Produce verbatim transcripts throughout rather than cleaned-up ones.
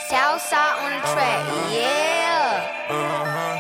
Southside on the track, yeah. Uh-huh.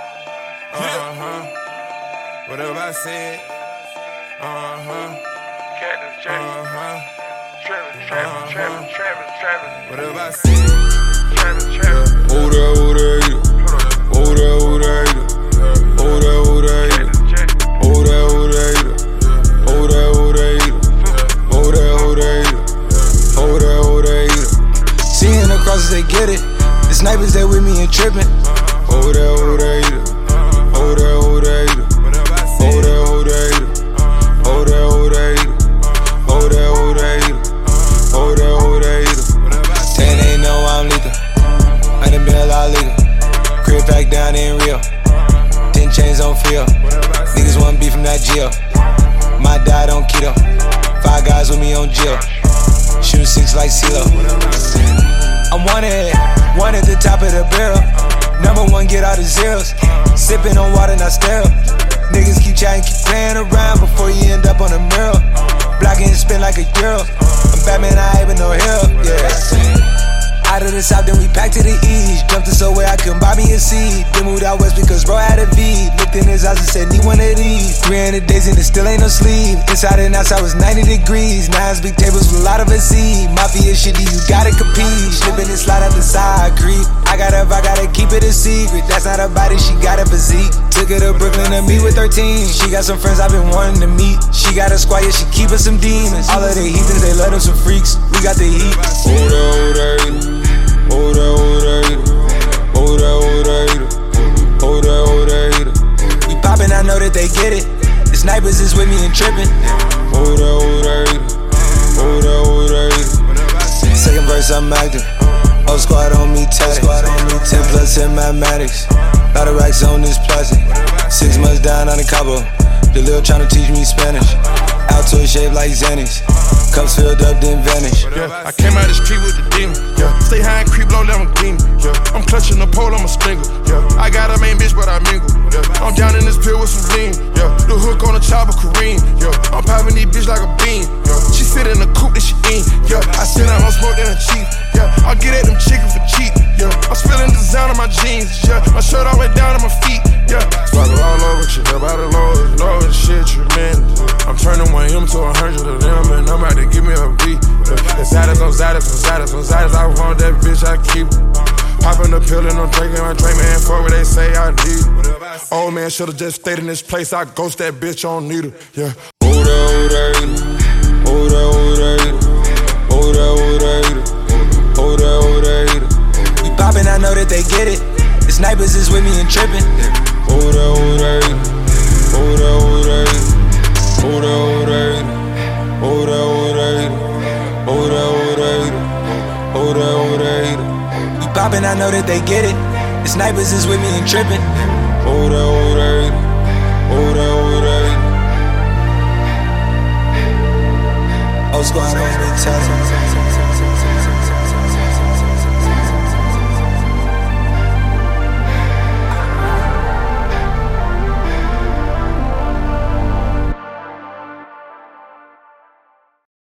Uh-huh. Whatever I said. Uh-huh. Cactus Jack. Uh-huh. Travis, Travis, Travis, Travis, Travis. Whatever I said. Travis, Travis. Oh, that, oh, that, oh, that, oh, that, oh, that, oh, that, Cactus Jack. oh, that, oh, that, oh, that, oh, that, oh, that, oh, that, oh, that, oh, that. Seeing the crosses, they get it. The snipers, they with me and tripping. Oh, that, oh, that, oh, that, oh, that, Whatever I oh, said. that, oh, that, oh, that, oh, that, oh, that, oh, that, oh, that, oh, that. Whatever I said. Ten ain't know I'm lethal. I done been a lot legal. Crib back down in Rio. Ten chains on feel. Niggas want beef from that jail. My diet on keto. Five guys with me on jail. Shooting six like CeeLo. I'm wanted, one at the top of the barrel. Number one, get all the zeros. Sipping on water, not sterile. Niggas keep chatting, keep playing around before you end up on a mural. Blocking and spin like a girl. I'm Batman, I ain't even no hero. Yeah. Out of the south, then we packed to the east. Jumped to somewhere I couldn't buy me a seat. Then moved out west because bro had a V. Looked in his eyes and said, need one of these. three hundred days and it still ain't no sleep. Inside and outside was ninety degrees. Nines, big tables with a lot of a seed. Mafia shit, you gotta compete. Slipping and slide out the side, creep. I got up, I gotta keep it a secret. That's not her body, she got a physique. Took her to Brooklyn to meet with thirteen. She got some friends I've been wanting to meet. She got a squad, yeah, she keep us some demons. All of the heathens, they let them some freaks. We got the heat. Oh, that, oh, that. Oh, that, oh, that, oh, that, oh, that, oh, that, oh, that. We poppin', I know that they get it. The snipers is with me and trippin'. Oh, that, oh, that, oh, that, oh, that. Second verse, I'm active. Whole squad on me, tatted. ten plus in mathematics. Lot of racks on this plastic. Six months down on the Cabo. The lil tryna teach me Spanish. Altoid shaped like Xanax. Cups filled up, then vanish. Yeah, I came out the street with the demon. Yeah, stay high and creep low, Lamborghini. Yeah, I'm clutching the pole, I'm a stinger. Yeah, I got a main bitch, but I mingle. Yeah, I'm down in this pill with some lean. Yeah, the hook on the chopper, Kareem. Yeah, I'm popping these bitch like a bean. Yeah, she sit in the coupe that she in. Yeah, I sit out on smoke than a chief. Yeah, I'll get at them chicken for cheap. Yeah, I'm spilling design on my jeans. Yeah, my shirt all the way down to my feet. Yeah, sparkle all over, shit up out the low, low and shit tremendous. I'm turning one M to a hundred of them, and I'm about to give me a beat. Yeah, it's Zadis on Zadis on Zadis on Zadis. I want that bitch, I keep popping the pill and I'm drinking my drink, man. Fuck what they say I need. Old man should've just stayed in this place. I ghost that bitch on needle. Yeah. Oh, that, oh, that, oh, that, oh, that, oh, that, oh, that, oh, that, oh, that. We poppin', I know that they get it. The snipers is with me and trippin'. Oh, that, oh, that, oh, that, oh, that, oh, that, oh, that, oh, that, oh, that, oh, that, oh, that, oh, that, oh, that. We poppin', I know that they get it. The snipers is with me and trippin'. Oh, that, oh, that, oh, that, oh, that. Oh, squad on